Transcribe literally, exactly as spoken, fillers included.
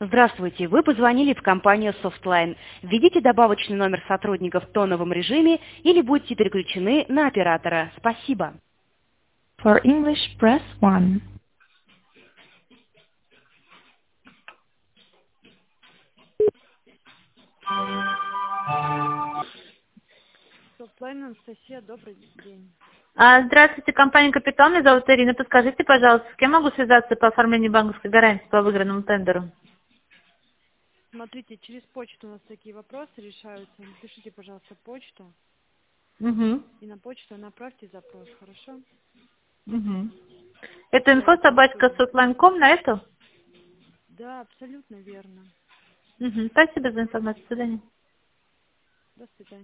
Здравствуйте, вы позвонили в компанию Softline. Введите добавочный номер сотрудника в тоновом режиме или будьте переключены на оператора. Спасибо. For English, press one. Софтлайн, Анастасия, добрый день. А, Здравствуйте, компания «Капитон», меня зовут Ирина. Подскажите, пожалуйста, с кем могу связаться по оформлению банковской гарантии по выигранному тендеру? Смотрите, через почту у нас такие вопросы решаются. Напишите, пожалуйста, почту. Угу. И на почту направьте запрос, хорошо? Угу. Это инфо собачка софтлайн точка ком на эту? Да, абсолютно верно. Угу. Спасибо за информацию. До свидания. До свидания.